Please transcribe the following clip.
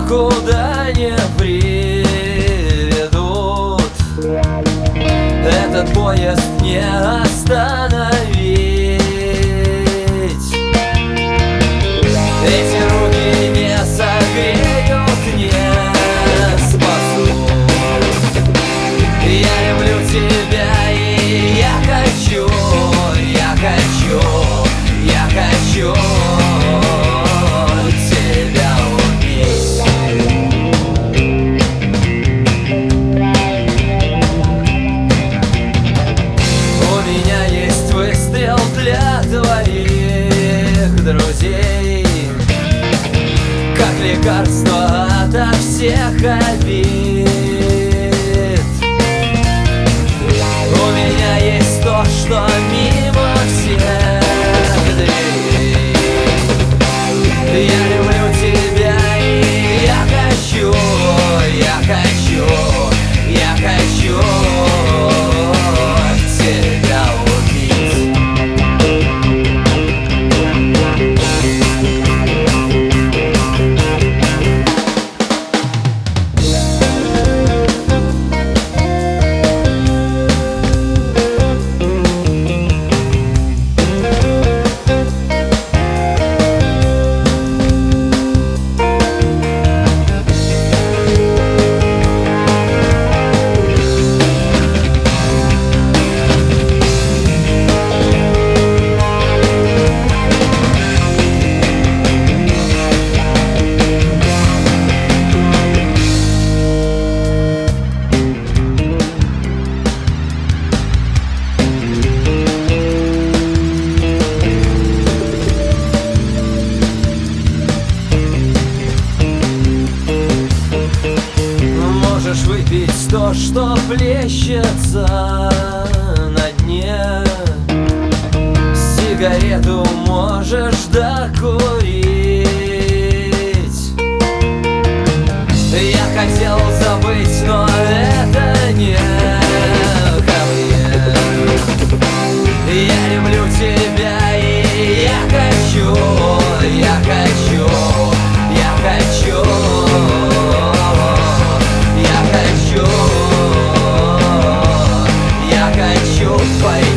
никуда не приведут. Этот поезд не остановить. Эти руки не согреют, не спасут. Я люблю тебя, и я хочу, я хочу, я хочу тебя убить. У меня есть выстрел для твоих друзей, как лекарство ото всех обид. У меня есть то, что мимо всех дверей. Я люблю тебя, и я хочу, я хочу, я хочу тебя убить. Можешь выпить то, что плещется на дне. Сигарету можешь докурить. Я хотел забыть, но это не ко мне. Я люблю тебя, и я хочу, я хочу, я хочу. Я хочу пойти.